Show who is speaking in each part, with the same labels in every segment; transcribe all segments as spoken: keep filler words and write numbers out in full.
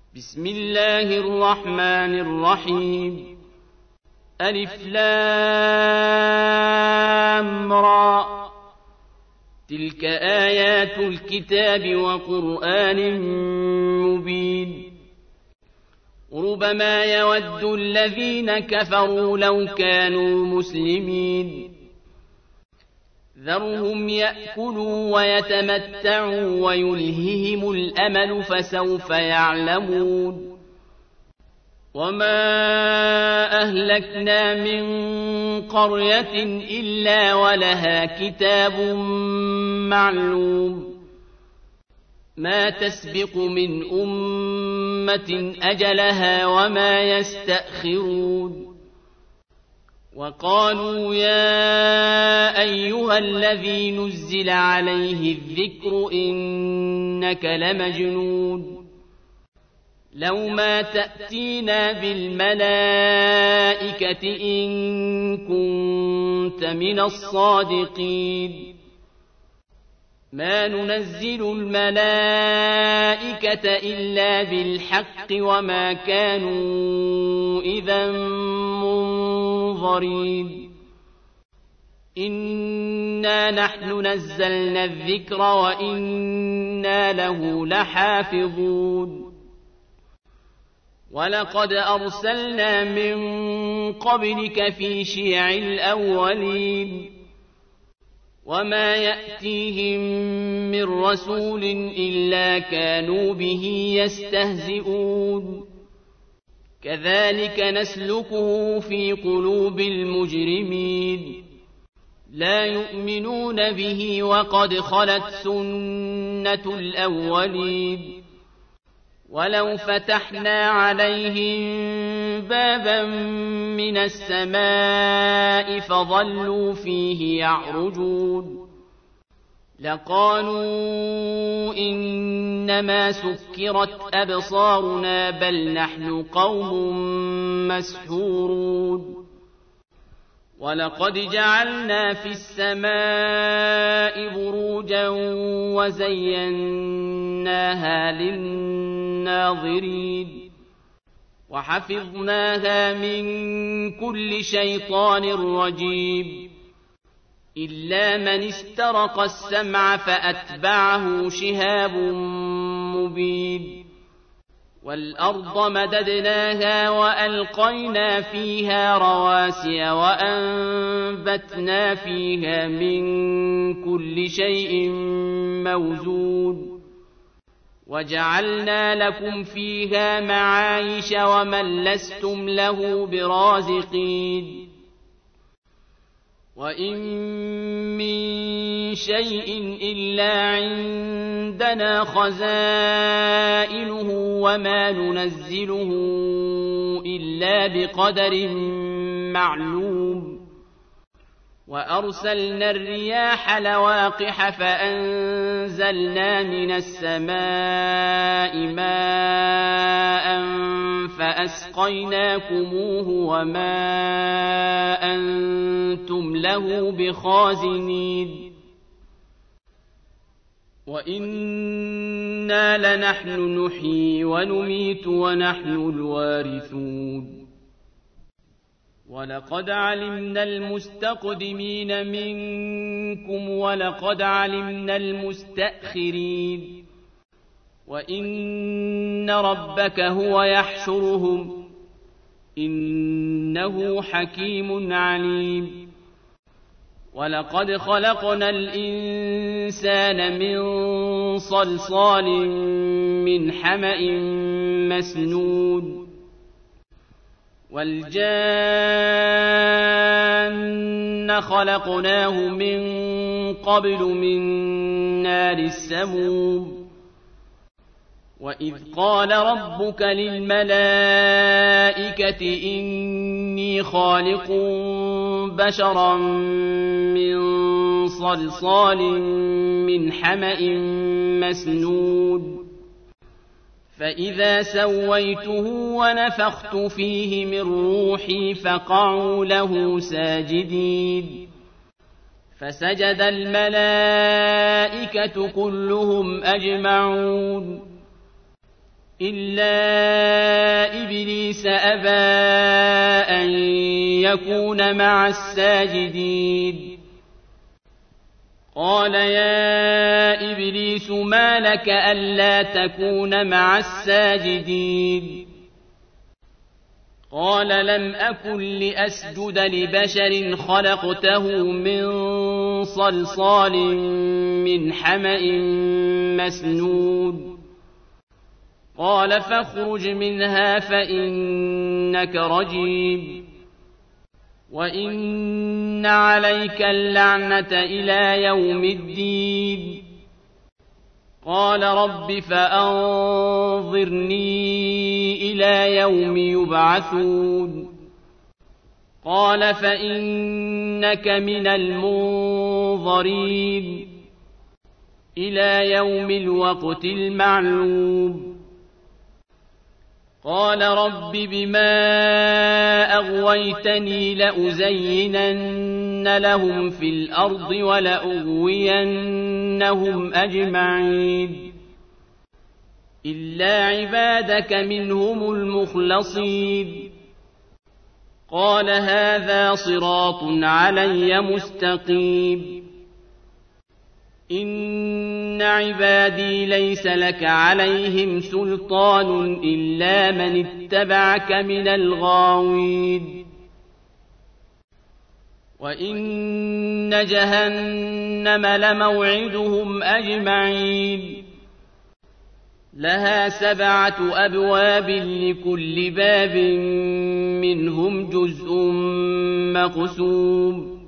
Speaker 1: بسم الله الرحمن الرحيم. ألف لام را. تلك آيات الكتاب وقرآن مبين. ربما يود الذين كفروا لو كانوا مسلمين. ذرهم يأكلوا ويتمتعوا ويلههم الأمل فسوف يعلمون. وما أهلكنا من قرية إلا ولها كتاب معلوم. ما تسبق من أمة أجلها وما يستأخرون. وقالوا يا أيها الذي نزل عليه الذكر إنك لمجنون. لو ما تأتينا بالملائكة إن كنت من الصادقين. ما ننزل الملائكة إلا بالحق وما كانوا إذا منظرين. إنا نحن نزلنا الذكر وإنا له لحافظون. ولقد أرسلنا من قبلك في شيع الأولين. وما يأتيهم من رسول إلا كانوا به يستهزئون. كذلك نسلكه في قلوب المجرمين. لا يؤمنون به وقد خلت سنة الأولين. ولو فتحنا عليهم بابا من السماء فظلوا فيه يعرجون لقالوا إنما سكرت أبصارنا بل نحن قوم مسحورون. ولقد جعلنا في السماء بروجا وزيناها للناظرين. وحفظناها من كل شيطان رجيم. إلا من استرق السمع فأتبعه شهاب مبين. والأرض مددناها وألقينا فيها رواسي وأنبتنا فيها من كل شيء موزون. وجعلنا لكم فيها معايش ومن لستم له برازقين. وإن من شيء إلا عندنا خزائنه وما ننزله إلا بقدر معلوم. وأرسلنا الرياح لواقح فأنزلنا من السماء ماء فأسقيناكموه وما أنتم له بخازنين. وإنا لنحن نحيي ونميت ونحن الوارثون. ولقد علمنا المستقدمين منكم ولقد علمنا المستأخرين. وإن ربك هو يحشرهم إنه حكيم عليم. ولقد خلقنا الإنسان من صلصال من حمأ مسنون. والجان خلقناه من قبل من نار السموم. وإذ قال ربك للملائكة إني خالق بشرا من صلصال من حمأ مسنون. فإذا سويته ونفخت فيه من روحي فقعوا له ساجدين. فسجد الملائكة كلهم أجمعون إلا إبليس أبى أن يكون مع الساجدين قال يا إبليس ما لك ألا تكون مع الساجدين قال لم أكن لأسجد لبشر خلقته من صلصال من حمأ مسنود قال فاخرج منها فإنك رجيم وإن عليك اللعنة إلى يوم الدين قال رب فأنظرني إلى يوم يبعثون قال فإنك من المنظرين إلى يوم الوقت المعلوم قال رب بما أغويتني لأزينن لهم في الأرض ولأغوينهم أجمعين إلا عبادك منهم المخلصين قال هذا صراط علي مستقيم إن عبادي ليس لك عليهم سلطان إلا من اتبعك من الغاوين وإن جهنم لموعدهم أجمعين لها سبعة أبواب لكل باب منهم جزء مقسوم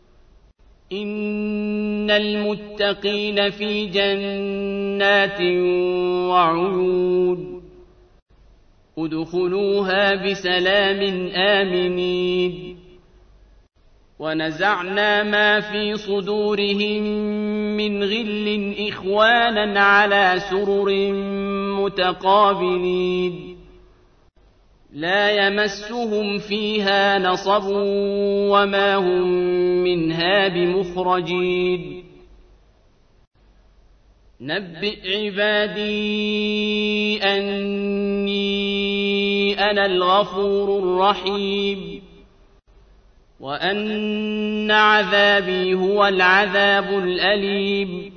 Speaker 1: إن المتقين في جنات وعيون ادخلوها بسلام آمنين ونزعنا ما في صدورهم من غل إخوانا على سرر متقابلين لا يمسهم فيها نصب وما هم منها بمخرجين نبئ عبادي أني أنا الغفور الرحيم وأن عذابي هو العذاب الأليم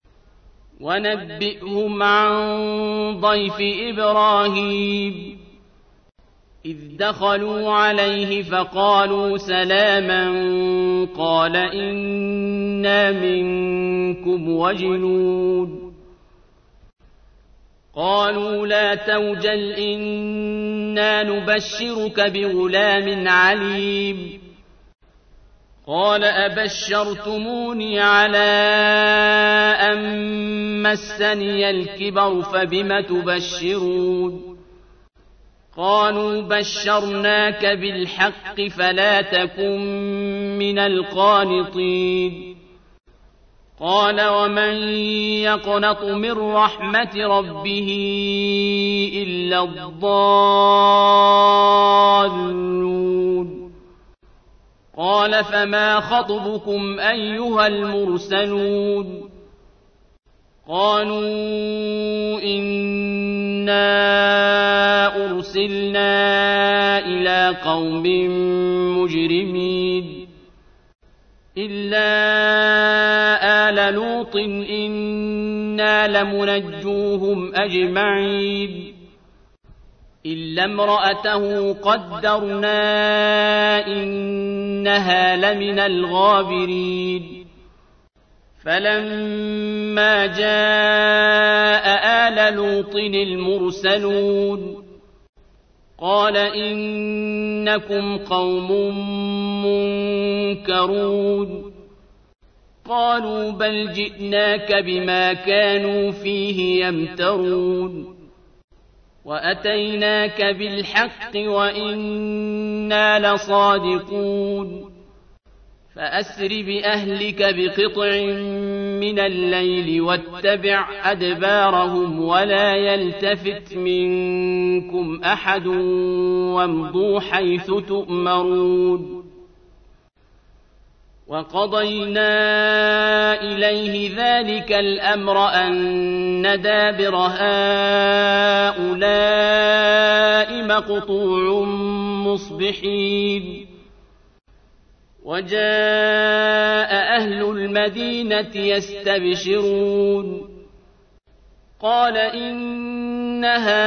Speaker 1: ونبئهم عن ضيف إبراهيم إذ دخلوا عليه فقالوا سلاما قال إنا منكم وجلون قالوا لا توجل إنا نبشرك بغلام عليم قال أبشرتموني على أن مسني الكبر فبم تبشرون قالوا بشرناك بالحق فلا تكن من القانطين قال ومن يقنط من رحمة ربه إلا الضالون قال فما خطبكم أيها المرسلون قالوا إنا أرسلنا إلى قوم مجرمين إلا آل لوط إنا لمنجوهم أجمعين إلا امرأته قدرنا إنها لمن الغابرين فلما جاء آل لوط المرسلون قال إنكم قوم منكرون قالوا بل جئناك بما كانوا فيه يمترون وأتيناك بالحق وإنا لصادقون فأسر بأهلك بقطع من الليل واتبع أدبارهم ولا يلتفت منكم أحد وامضوا حيث تؤمرون وقضينا إليه ذلك الأمر أن دابر هؤلاء مقطوع مصبحين وجاء أهل المدينة يستبشرون قال إن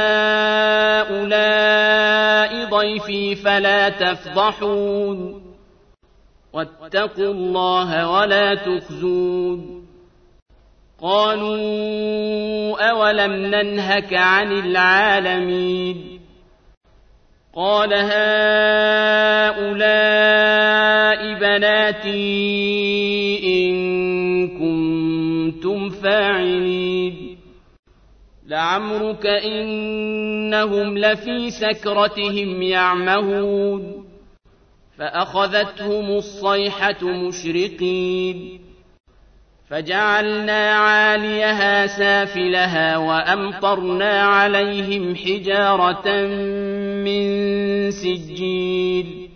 Speaker 1: هؤلاء ضيفي فلا تفضحون واتقوا الله ولا تخزون قالوا أولم ننهك عن العالمين قال هؤلاء بناتي إن كنتم فاعلين لعمرك إنهم لفي سكرتهم يعمهون فأخذتهم الصيحة مشرقين فجعلنا عاليها سافلها وأمطرنا عليهم حجارة من سجيل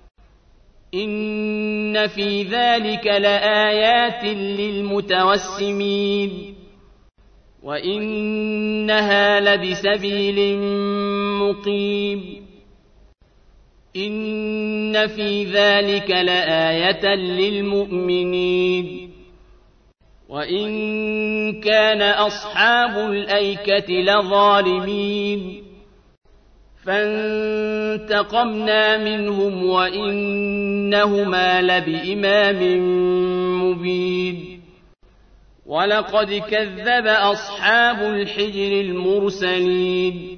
Speaker 1: إن في ذلك لآيات للمتوسمين وإنها لبسبيل مقيم إن في ذلك لآية للمؤمنين وإن كان أصحاب الأيكة لظالمين فانتقمنا منهم وإنهما لبإمام مبين ولقد كذب أصحاب الحجر المرسلين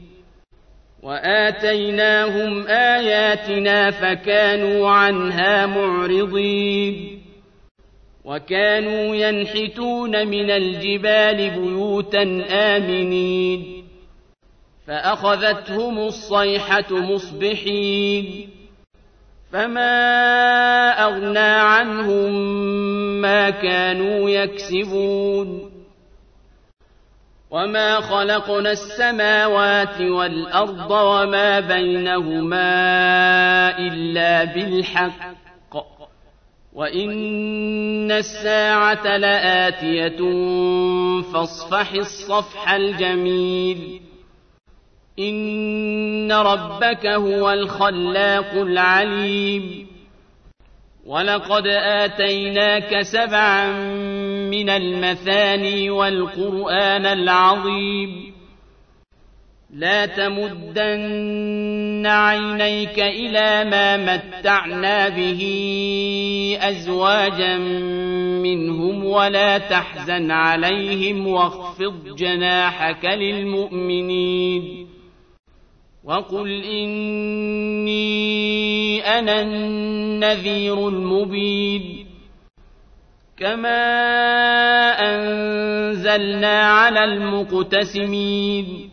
Speaker 1: وآتيناهم آياتنا فكانوا عنها معرضين وكانوا ينحتون من الجبال بيوتا آمنين فأخذتهم الصيحة مصبحين فما أغنى عنهم ما كانوا يكسبون وما خلقنا السماوات والأرض وما بينهما إلا بالحق وإن الساعة لآتية فاصفح الصفح الجميل إن ربك هو الخلاق العليم ولقد آتيناك سبعا من المثاني والقرآن العظيم لا تمدن عينيك إلى ما متعنا به أزواجا منهم ولا تحزن عليهم واخفض جناحك للمؤمنين وقل إني أنا النذير المبين كما أنزلنا على المقتسمين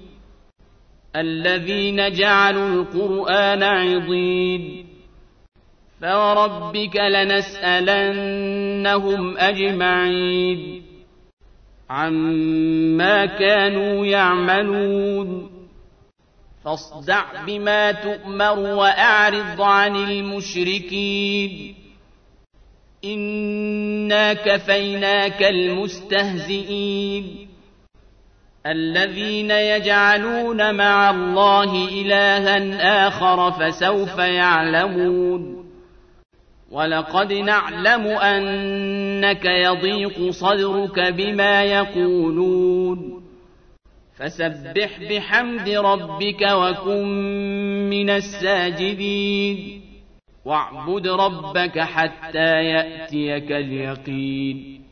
Speaker 1: الذين جعلوا القرآن عضين فوربك لنسألنهم أجمعين عما كانوا يعملون فاصدع بما تؤمر وأعرض عن المشركين إنا كفيناك المستهزئين الذين يجعلون مع الله إلها آخر فسوف يعلمون ولقد نعلم أنك يضيق صدرك بما يقولون فسبح بحمد ربك وكن من الساجدين واعبد ربك حتى يأتيك اليقين